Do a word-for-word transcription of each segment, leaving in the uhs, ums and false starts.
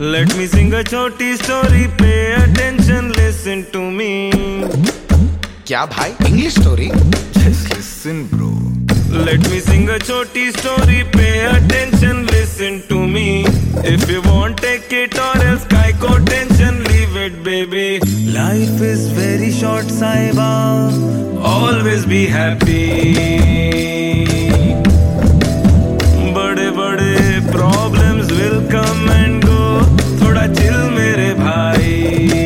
Let me sing a choti story, pay attention, listen to me. क्या भाई English story? Just listen bro. Let me sing a choti story, pay attention, listen to me. If you want take it or else kai ko tension, leave it baby. Life is very short Saiba, always be happy. बड़े बड़े problems will come and go, थोड़ा chill मेरे भाई.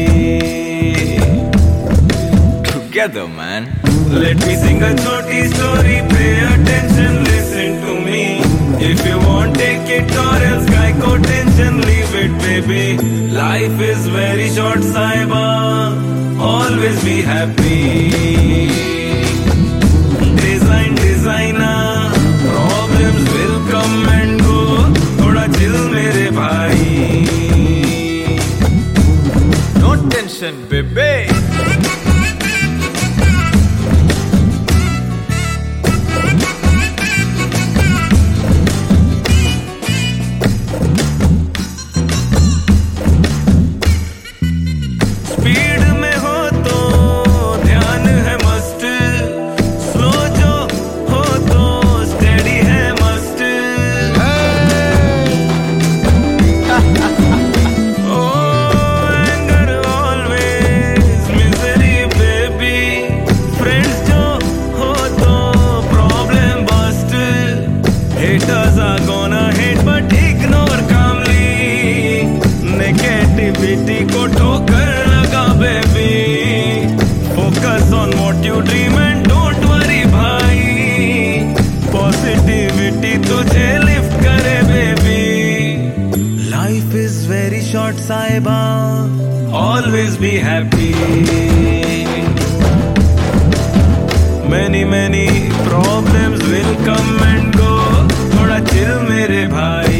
Together man. Let me sing a choti story, pay attention, listen to me. If you want take it or else kai ko tension, leave it baby. Life is very short Saiba, always be happy. Design designer, problems will come and go, thoda chill mere bhai. No tension baby. Haters are gonna hate but ignore calmly. Negativity ko ठोकर लगा baby. Focus on what you dream and don't worry भाई. Positivity तुझे lift करे baby. Life is very short Saiba, always be happy. Many many problems will come and go, थोड़ा chill मेरे भाई.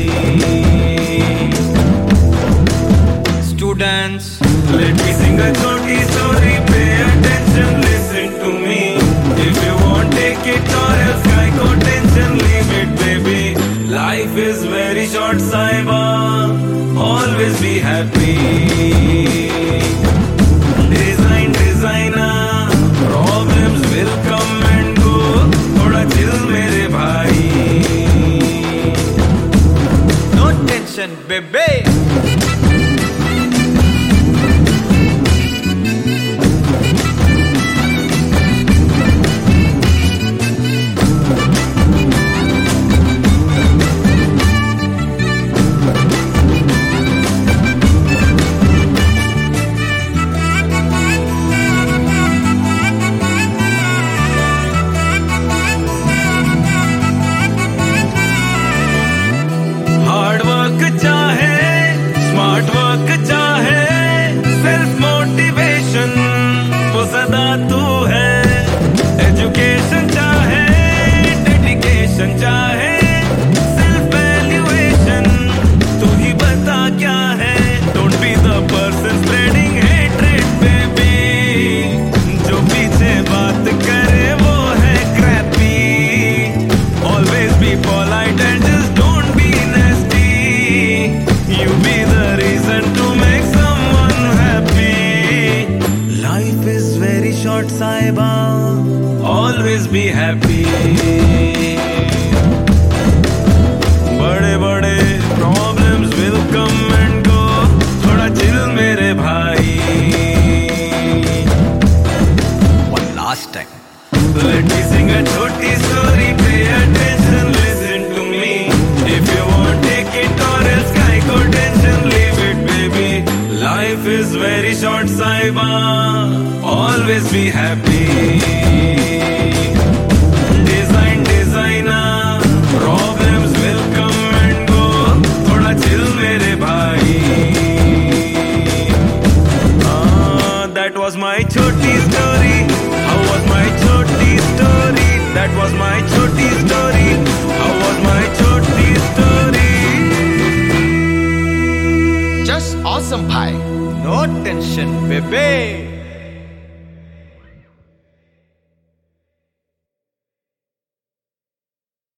Students, let me sing a choti story, pay attention, listen to me. If you want take it or else kai ko tension, leave it baby. Life is very short Saiba, always be happy. Design designer, problems will come and go, thoda chill mere bhai. No tension baby. सदा तू है. Education चाहे, dedication चाहे, self valuation, तू ही बता क्या है. Don't be the person spreading hatred baby. जो पीछे बात करे वो है crappy. Always be polite and just don't be nasty. You be the reason to make someone happy. Life is very short Saiba, always be happy. बड़े बड़े problems will come and go, थोड़ा chill मेरे भाई. One last time. Let me sing a choti story, pay attention, listen to me. If you want take it or else kai ko tension, leave it baby. Life is very short Saiba, always be happy. Design designer, problems will come and go, thoda chill mere bhai. Ah, that was my choti story. How was my choti story? That was my choti story. How was my choti story? Just awesome bhai. No tension baby.